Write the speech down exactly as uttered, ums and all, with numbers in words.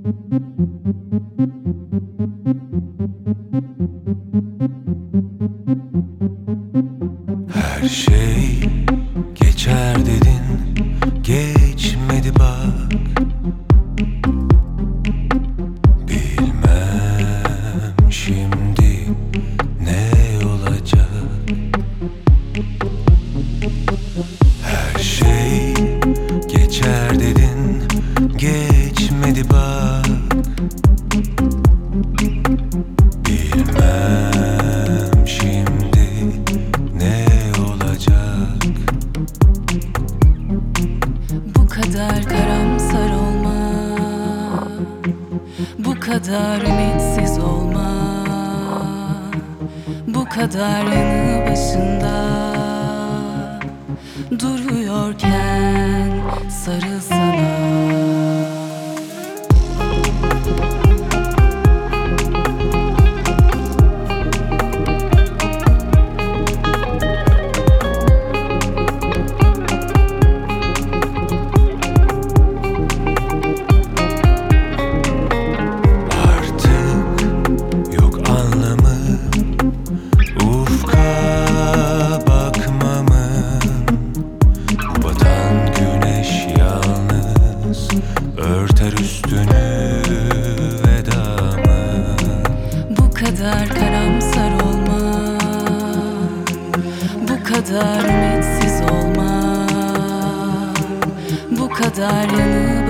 Her şey geçer dedin, geçmedi bak. Bilmem şimdi ne olacak. Her şey geçer dedin, geçmedi bak. Bilmem şimdi ne olacak. Bu kadar karamsar olma, bu kadar ümitsiz olma, bu kadar yanı başında duruyorken sarılsana. Örter üstünü vedamı. Bu kadar karamsar olma, bu kadar ümitsiz olma, bu kadar yanı